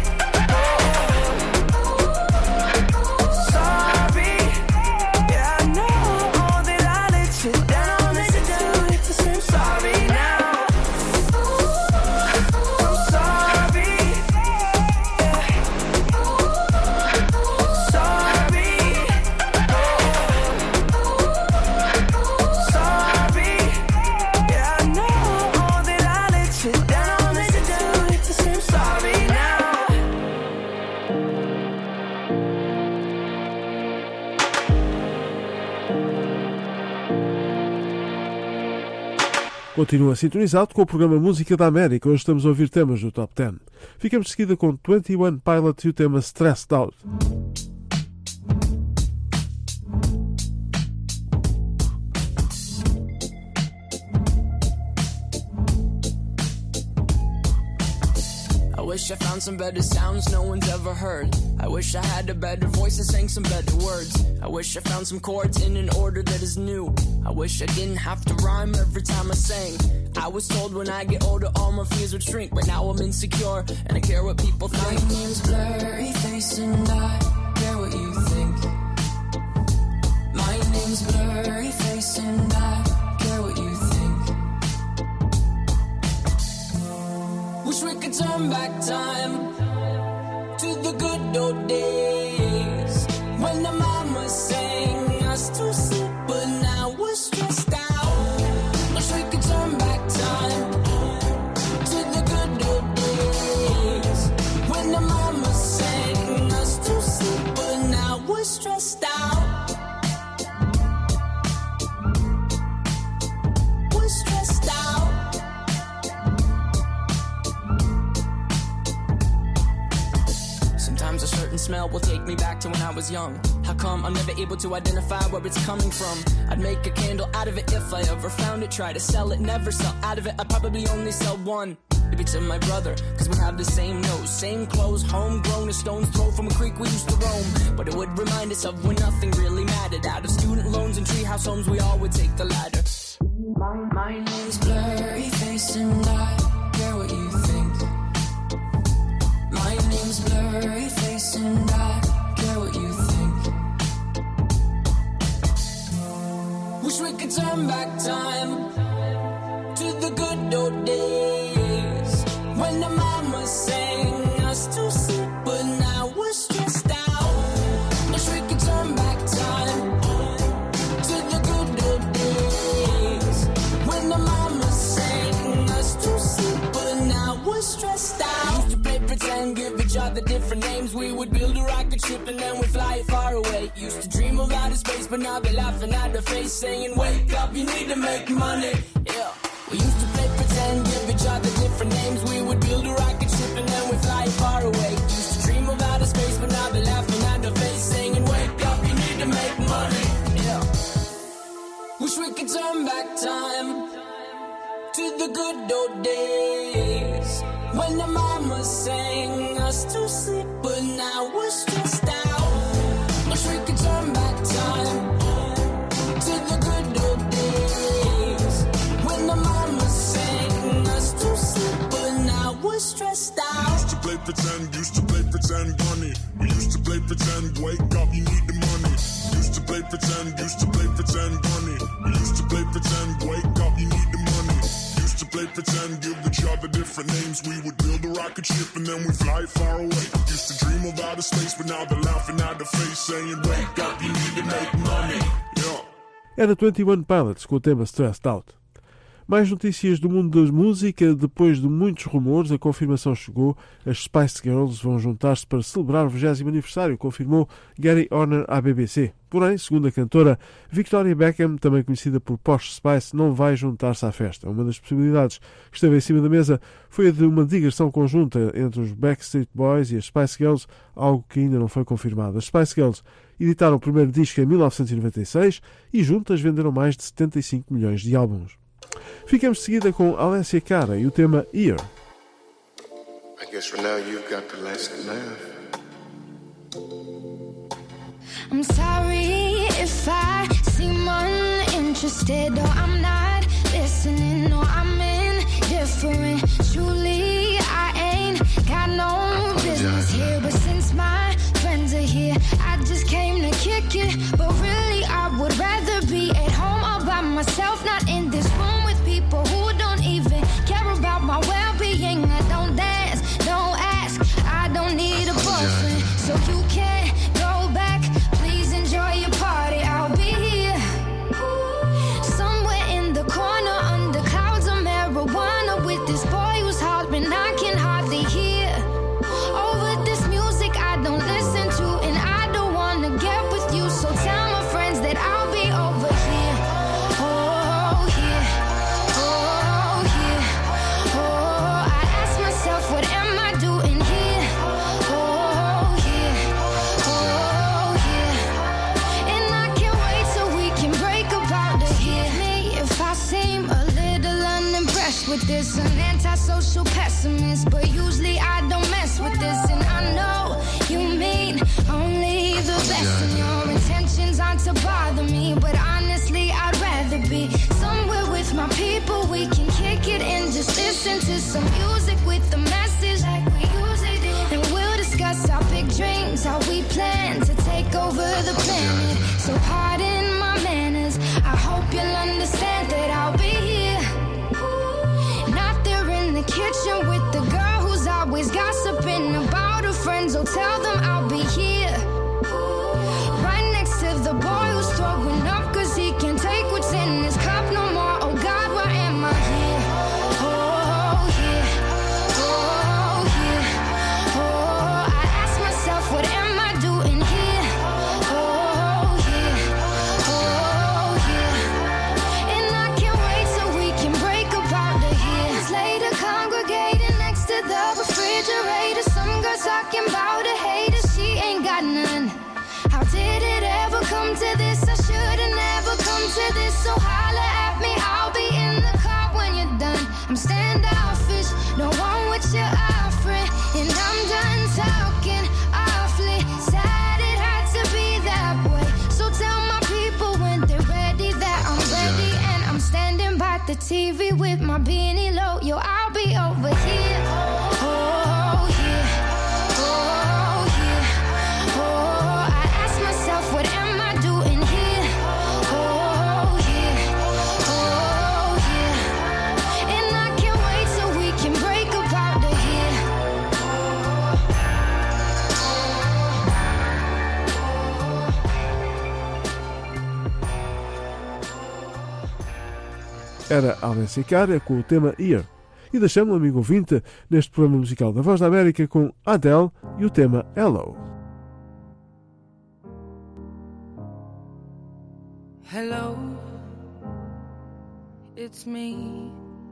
Sorry. Yeah, I know that I let you down. Is it too late to say I'm sorry now? I'm sorry. Yeah. Sorry. Sorry. Yeah, I know that I let you down. Is it too late to say I'm sorry now? Continua sintonizado com o programa Música da América. Hoje estamos a ouvir temas do Top dez. Ficamos de seguida com vinte e um Pilots e o tema Stressed Out. I wish I found some better sounds no one's ever heard. I wish I had a better voice and sang some better words. I wish I found some chords in an order that is new. I wish I didn't have to rhyme every time I sang. I was told when I get older all my fears would shrink, but now I'm insecure and I care what people think. My name's Blurry Face and I care what you think. My name's Blurry Face and I care what you think. Wish we could turn back time to the good old days when the mama sang us to sleep, but now we're stressed out. will take me back to when I was young. How come I'm never able to identify where it's coming from? I'd make a candle out of it if I ever found it. Try to sell it, never sell out of it. I'd probably only sell one. Maybe to my brother, cause we have the same nose, same clothes, homegrown, a stone's throw from a creek we used to roam. But it would remind us of when nothing really mattered. Out of student loans and treehouse homes, we all would take the ladder. My, my name's Blurry Face and I care what you think. My name's Blurry Face and I care what you think. Wish we could turn back time to the good old days when the mama sang us to sleep, but now we're stressed out. Wish we could turn back time to the good old days when the mama sang us to sleep, but now we're stressed out. We used to play pretend, give each other different names. We would build a rocket ship and then we'd fly it far away. Used to dream of outer space, but now they're laughing at the face, saying, wake up, you need to make money. Yeah. We used to play pretend, give each other different names. We would build a rocket ship and then we'd fly far away. Used to dream of outer space, but now they're laughing at the face, saying, wake up, you need to make money. Yeah. Wish we could turn back time to the good old days when the mama sang us to sleep, but now we're stressed out. Wish we could turn back time to the good old days when the mama sang us to sleep, but now we're stressed out. We used to play pretend, used to play pretend, bunny. We used to play pretend, wake up, you need the money. Used to play pretend, used to play pretend, bunny. We used to play pretend, wake up, you need the money. Used to play pretend, give each other different names. We would build a rocket ship and then we fly far away. Used to dream of outer space, but now they're laughing at the face, saying, wake up, you need to make money. Yeah. Era twenty one Pilots com o tema Stressed Out. Mais notícias do mundo da música. Depois de muitos rumores, a confirmação chegou. As Spice Girls vão juntar-se para celebrar o vigésimo aniversário, confirmou Gary Horner à B B C. Porém, segundo a cantora, Victoria Beckham, também conhecida por Posh Spice, não vai juntar-se à festa. Uma das possibilidades que esteve em cima da mesa foi a de uma digressão conjunta entre os Backstreet Boys e as Spice Girls, algo que ainda não foi confirmado. As Spice Girls editaram o primeiro disco em mil novecentos e noventa e seis e juntas venderam mais de setenta e cinco milhões de álbuns. Ficamos de seguida com Alessia Cara e o tema Ear. I guess for now you've got the last laugh. I'm sorry if I seem uninterested or I'm not listening or I'm indifferent. Truly, I ain't got no business here, but since my friends are here, I just came to kick it. But really, I would rather be at home all by myself, not in this room with people who don't even care about my well-being. I don't dance, don't ask, I don't need a boyfriend, so you can't go back. Please enjoy your party, I'll be here somewhere in the corner under clouds of marijuana with this boy who's hollering I can hardly hear over this music I don't listen to, and I don't wanna get with you, so tell my friends that I'll be over here. Oh here, oh here, oh I ask myself what am I doing here? Oh here, oh here, and I can't wait till we can break up out of here. Me if I seem a little unimpressed with this, an antisocial pessimist, but usually I don't mess with this, and I know you mean only the best, and your intentions aren't to bother me, but honestly I'd rather be somewhere with my people. We can kick it and just listen to some music with the message like we usually do, and we'll discuss our big dreams, how we plan to take over the planet. So pardon my manners, I hope you'll understand that I'll be here, not there in the kitchen with the girl who's always gossiping about her friends. Oh, tell them I'll be here right next to the boy who's throwing up cause he can't take what's in his cup no more. Oh God, why am I here? Oh here, oh here, oh I ask myself what am I doing here? Oh here, oh here, and I can't wait till we can break up out of here. Years later, congregating next to the refrigerator, some girls talking about a hater. the T V with my beanie low. Yo, I'll be over here. Oh, yeah. Oh, yeah. Oh, I ask myself, what am I doing here? Oh, yeah. Oh, yeah. And I can't wait till we can break up out of here. Era Alessia Cara com o tema Here. E deixamos o amigo ouvinte neste programa musical da Voz da América com Adele e o tema Hello. Hello, it's me.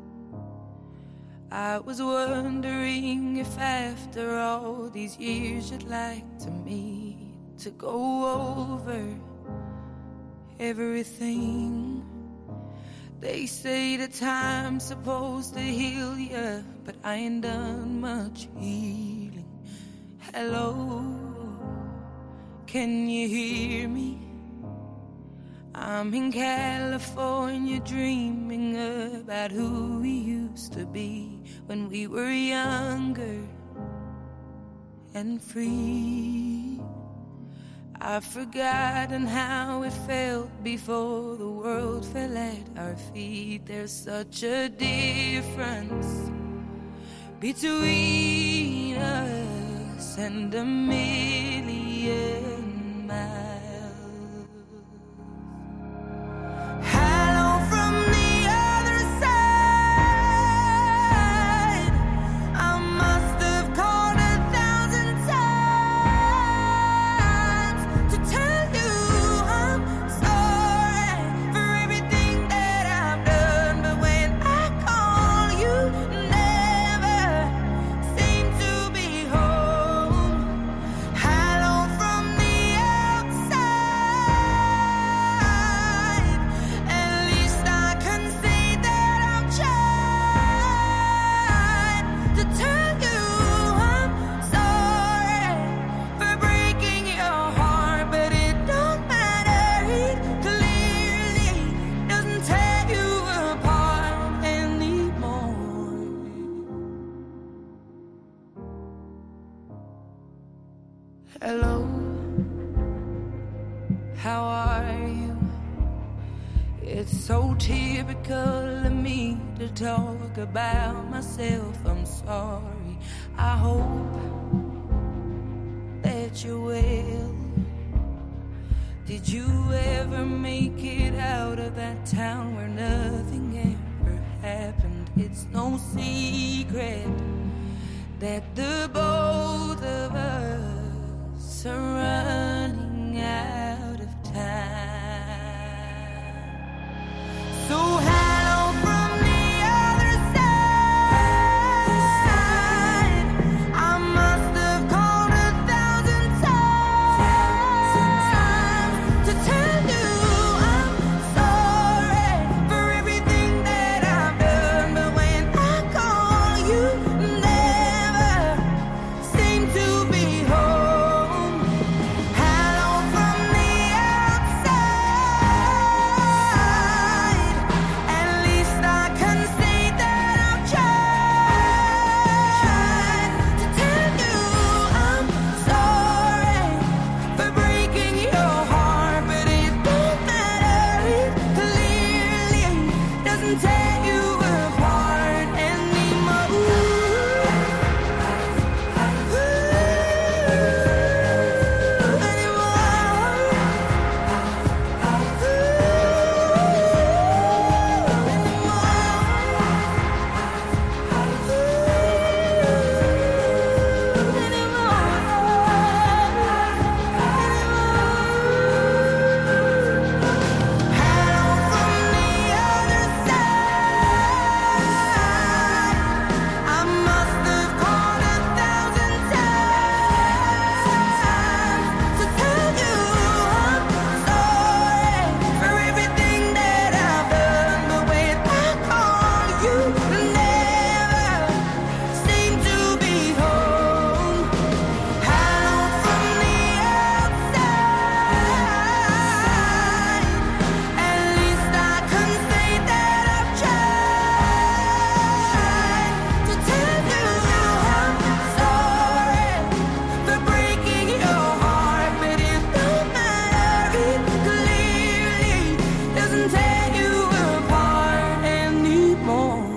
I was wondering if after all these years you'd like to meet to go over everything. They say the time's supposed to heal ya, but I ain't done much healing. Hello, can you hear me? I'm in California dreaming about who we used to be when we were younger and free. I've forgotten how it felt before the world fell at our feet. There's such a difference between us and a million miles. Hello from the other side. I must have called a thousand times to tell you I'm sorry for everything that I've done. But when I call, you never seem to be home. Hello from the outside. At least I can say that I've tried to tell you I'm sorry for breaking your heart, but it don't matter. It clearly doesn't tear you apart anymore. Hello, how are you? It's so typical of me to talk about myself. I'm sorry. I hope that you're well. Did you ever make it out of that town where nothing ever happened? It's no secret that the both of us are running out of time. So hello from the other side. I must have called a thousand times to tell you I'm sorry for everything that I've done. But when I call, you never seem to be home. doesn't tear you apart anymore.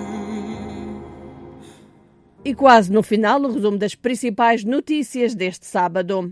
E quase no final, o resumo das principais notícias deste sábado.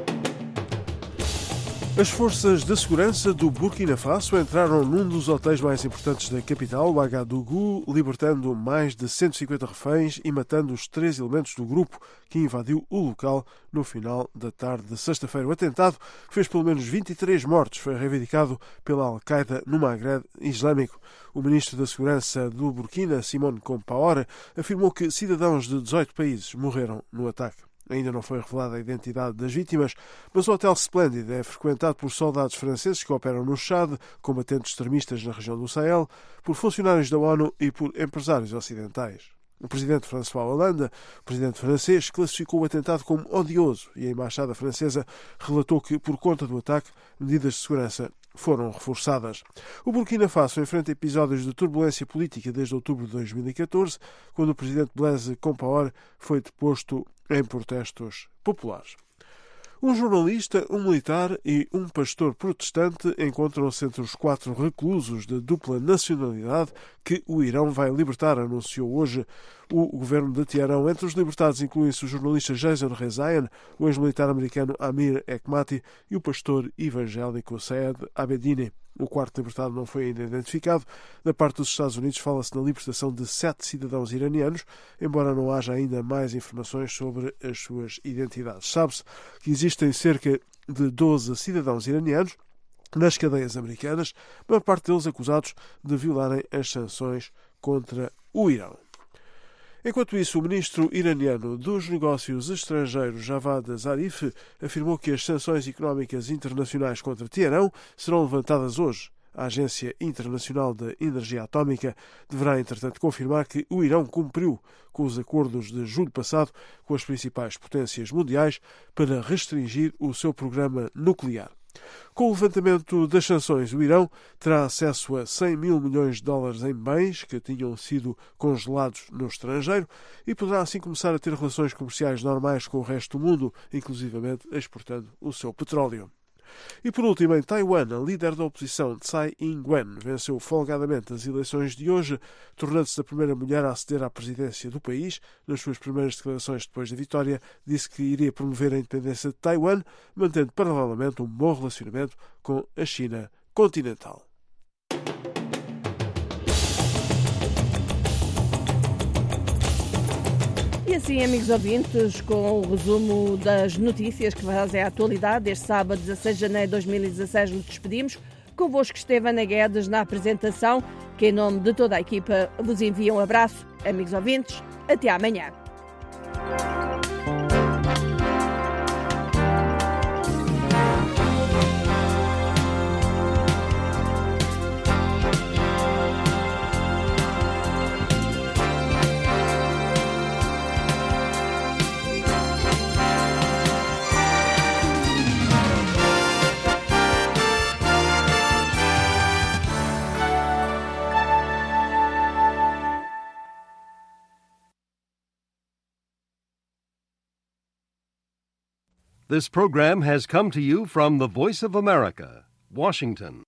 As forças de segurança do Burkina Faso entraram num dos hotéis mais importantes da capital, o Ouagadougou, libertando mais de cento e cinquenta reféns e matando os três elementos do grupo que invadiu o local no final da tarde de sexta-feira. O atentado fez pelo menos vinte e três mortos. Foi reivindicado pela Al-Qaeda no Maghreb Islâmico. O ministro da Segurança do Burkina, Simone Compaoré, afirmou que cidadãos de dezoito países morreram no ataque. Ainda não foi revelada a identidade das vítimas, mas o Hotel Splendid é frequentado por soldados franceses que operam no Chad, combatentes extremistas na região do Sahel, por funcionários da ONU e por empresários ocidentais. O presidente François Hollande, o presidente francês, classificou o atentado como odioso e a embaixada francesa relatou que, por conta do ataque, medidas de segurança foram reforçadas. O Burkina Faso enfrenta episódios de turbulência política desde outubro de dois mil e catorze, quando o presidente Blaise Compaoré foi deposto em protestos populares. Um jornalista, um militar e um pastor protestante encontram-se entre os quatro reclusos de dupla nacionalidade que o Irão vai libertar, anunciou hoje o governo de Teherão. Entre os libertados incluem-se o jornalista Jason Rezaian, o ex-militar americano Amir Hekmati e o pastor evangélico Saed Abedini. O quarto libertado não foi ainda identificado. Da parte dos Estados Unidos fala-se na libertação de sete cidadãos iranianos, embora não haja ainda mais informações sobre as suas identidades. Sabe-se que existem cerca de doze cidadãos iranianos nas cadeias americanas, a maior parte deles acusados de violarem as sanções contra o Irão. Enquanto isso, o ministro iraniano dos Negócios Estrangeiros, Javad Zarif, afirmou que as sanções económicas internacionais contra Teherão serão levantadas hoje. A Agência Internacional de Energia Atómica deverá, entretanto, confirmar que o Irão cumpriu com os acordos de julho passado com as principais potências mundiais para restringir o seu programa nuclear. Com o levantamento das sanções, o Irão terá acesso a cem mil milhões de dólares em bens que tinham sido congelados no estrangeiro e poderá assim começar a ter relações comerciais normais com o resto do mundo, inclusivamente exportando o seu petróleo. E por último, em Taiwan, a líder da oposição, Tsai Ing-wen, venceu folgadamente as eleições de hoje, tornando-se a primeira mulher a aceder à presidência do país. Nas suas primeiras declarações depois da vitória, disse que iria promover a independência de Taiwan, mantendo paralelamente um bom relacionamento com a China continental. E assim, amigos ouvintes, com o resumo das notícias que fazem a atualidade, este sábado, dezasseis de janeiro de dois mil e dezasseis, nos despedimos. Convosco esteve Ana Guedes na apresentação, que em nome de toda a equipa vos envia um abraço. Amigos ouvintes, até amanhã. This program has come to you from the Voice of America, Washington.